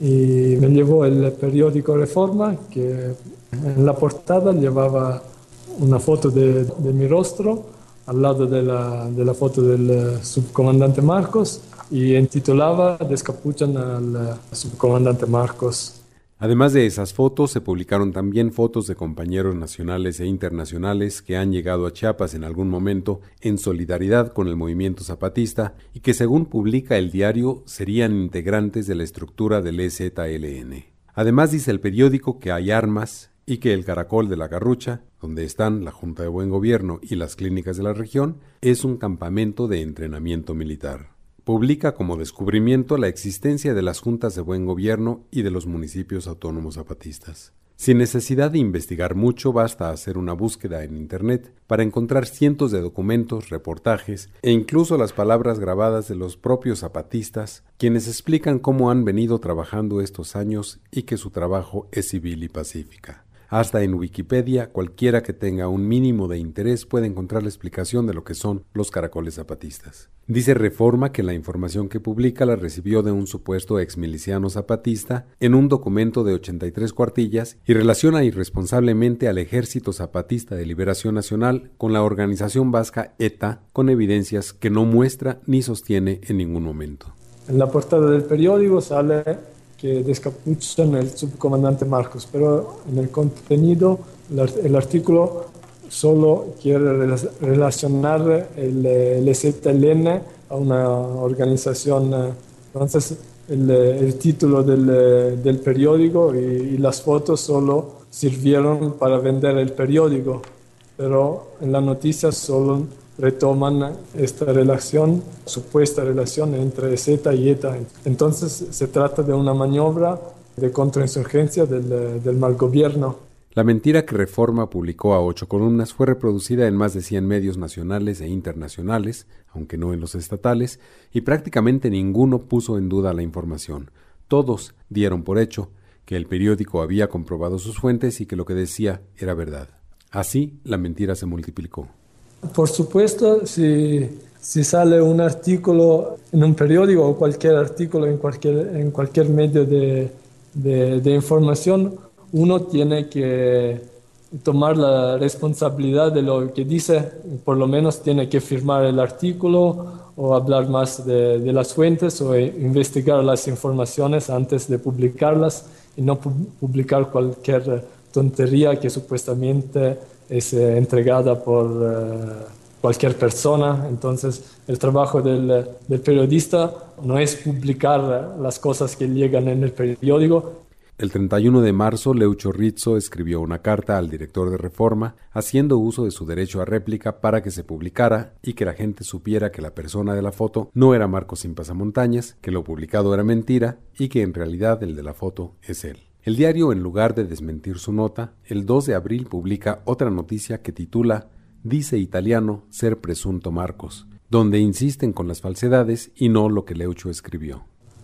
y me llevó el periódico Reforma, que en la portada llevaba una foto de, de mi rostro al lado de la, de la foto del subcomandante Marcos y intitulaba "Descapuchan al subcomandante Marcos". Además de esas fotos, se publicaron también fotos de compañeros nacionales e internacionales que han llegado a Chiapas en algún momento en solidaridad con el movimiento zapatista y que, según publica el diario, serían integrantes de la estructura del E Z L N. Además, dice el periódico que hay armas y que el Caracol de la Garrucha, donde están la Junta de Buen Gobierno y las clínicas de la región, es un campamento de entrenamiento militar. Publica como descubrimiento la existencia de las juntas de buen gobierno y de los municipios autónomos zapatistas. Sin necesidad de investigar mucho, basta hacer una búsqueda en Internet para encontrar cientos de documentos, reportajes e incluso las palabras grabadas de los propios zapatistas, quienes explican cómo han venido trabajando estos años y que su trabajo es civil y pacífica. Hasta en Wikipedia, cualquiera que tenga un mínimo de interés puede encontrar la explicación de lo que son los caracoles zapatistas. Dice Reforma que la información que publica la recibió de un supuesto exmiliciano zapatista en un documento de ochenta y tres cuartillas y relaciona irresponsablemente al Ejército Zapatista de Liberación Nacional con la organización vasca E T A, con evidencias que no muestra ni sostiene en ningún momento. En la portada del periódico sale que descapuchan el subcomandante Marcos, pero en el contenido el artículo solo quiere relacionar el, el E Z L N a una organización. Entonces el, el título del, del periódico y, y las fotos solo sirvieron para vender el periódico, pero en la noticia solo retoman esta relación, supuesta relación entre E Z y E T A. Entonces se trata de una maniobra de contrainsurgencia del, del mal gobierno. La mentira que Reforma publicó a ocho columnas fue reproducida en más de cien medios nacionales e internacionales, aunque no en los estatales, y prácticamente ninguno puso en duda la información. Todos dieron por hecho que el periódico había comprobado sus fuentes y que lo que decía era verdad. Así, la mentira se multiplicó. Por supuesto, si, si sale un artículo en un periódico o cualquier artículo en cualquier, en cualquier medio de, de, de información, uno tiene que tomar la responsabilidad de lo que dice, por lo menos tiene que firmar el artículo o hablar más de, de las fuentes o investigar las informaciones antes de publicarlas y no pu- publicar cualquier tontería que supuestamente es eh, entregada por eh, cualquier persona. Entonces el trabajo del, del periodista no es publicar las cosas que llegan en el periódico. El treinta y uno de marzo, Leucho Rizzo escribió una carta al director de Reforma haciendo uso de su derecho a réplica para que se publicara y que la gente supiera que la persona de la foto no era Marcos sin pasamontañas, que lo publicado era mentira y que en realidad el de la foto es él. El diario, en lugar de desmentir su nota, el dos de abril publica otra noticia que titula "Dice italiano ser presunto Marcos", donde insisten con las falsedades y no lo que Leucho escribió.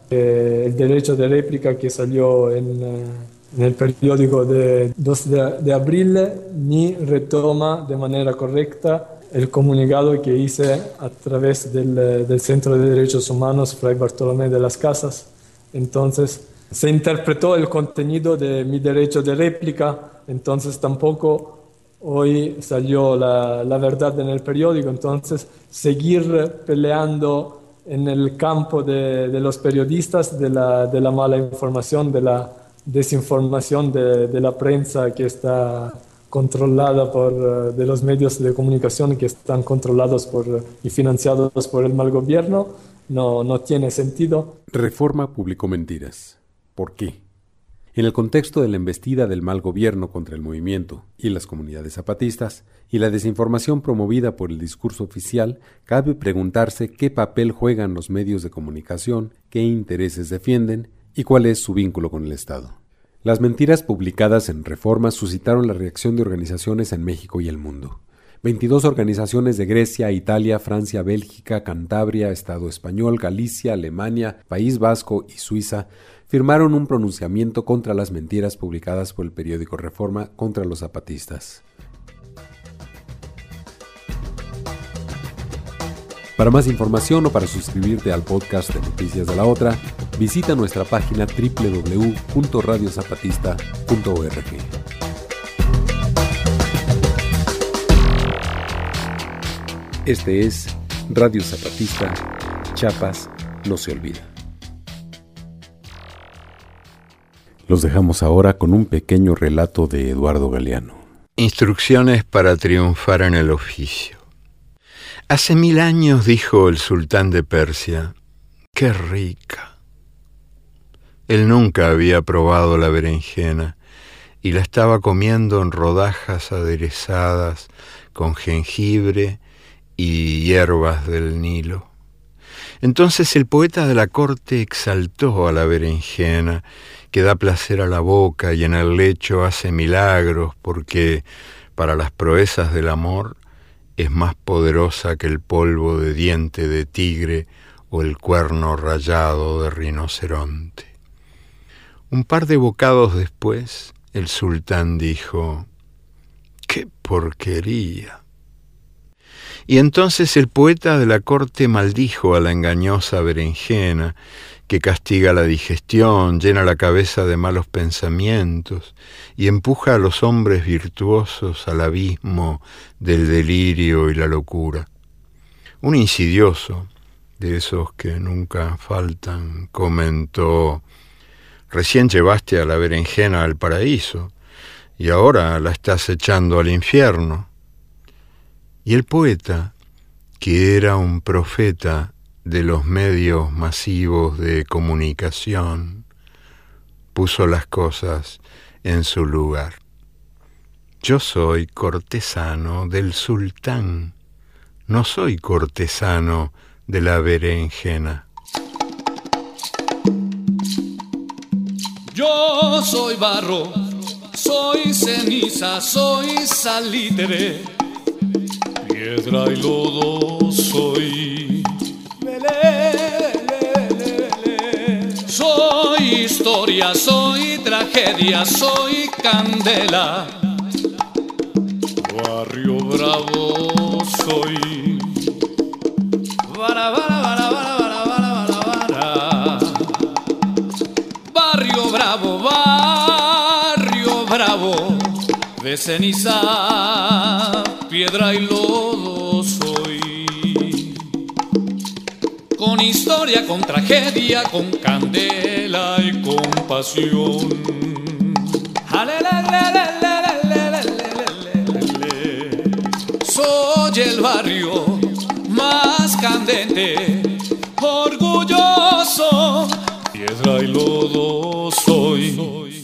Eh, el derecho de réplica que salió en, eh, en el periódico de dos de abril ni retoma de manera correcta el comunicado que hice a través del, del Centro de Derechos Humanos Fray Bartolomé de las Casas. Entonces se interpretó el contenido de mi derecho de réplica, entonces tampoco hoy salió la, la verdad en el periódico, entonces seguir peleando en el campo de, de los periodistas, de la, de la mala información, de la desinformación de, de la prensa que está controlada por, de los medios de comunicación que están controlados por, y financiados por el mal gobierno, no, no tiene sentido. Reforma publicó mentiras. ¿Por qué? En el contexto de la embestida del mal gobierno contra el movimiento y las comunidades zapatistas y la desinformación promovida por el discurso oficial, cabe preguntarse qué papel juegan los medios de comunicación, qué intereses defienden y cuál es su vínculo con el Estado. Las mentiras publicadas en Reforma suscitaron la reacción de organizaciones en México y el mundo. veintidós organizaciones de Grecia, Italia, Francia, Bélgica, Cantabria, Estado español, Galicia, Alemania, País Vasco y Suiza firmaron un pronunciamiento contra las mentiras publicadas por el periódico Reforma contra los zapatistas. Para más información o para suscribirte al podcast de Noticias de la Otra, visita nuestra página doble u doble u doble u punto radio zapatista punto org. Este es Radio Zapatista, Chiapas no se olvida. Los dejamos ahora con un pequeño relato de Eduardo Galeano. Instrucciones para triunfar en el oficio. Hace mil años dijo el sultán de Persia, ¡qué rica! Él nunca había probado la berenjena y la estaba comiendo en rodajas aderezadas con jengibre y hierbas del Nilo. Entonces el poeta de la corte exaltó a la berenjena, que da placer a la boca y en el lecho hace milagros, porque para las proezas del amor es más poderosa que el polvo de diente de tigre o el cuerno rayado de rinoceronte. Un par de bocados después, el sultán dijo, ¡qué porquería! Y entonces el poeta de la corte maldijo a la engañosa berenjena, que castiga la digestión, llena la cabeza de malos pensamientos y empuja a los hombres virtuosos al abismo del delirio y la locura. Un insidioso, de esos que nunca faltan, comentó, recién llevaste a la berenjena al paraíso y ahora la estás echando al infierno. Y el poeta, que era un profeta de los medios masivos de comunicación, puso las cosas en su lugar. Yo soy cortesano del sultán, no soy cortesano de la berenjena. Yo soy barro, soy ceniza, soy salitre, piedra y lodo soy. Soy historia, soy tragedia, soy candela, barrio bravo soy. Bara, bara, bara, bara, bara, bara, bara, bara. Barrio bravo, barrio bravo, de ceniza, piedra y lodo soy. Con historia, con tragedia, con candela y con pasión. Soy el barrio más candente, orgulloso, piedra y lodo soy.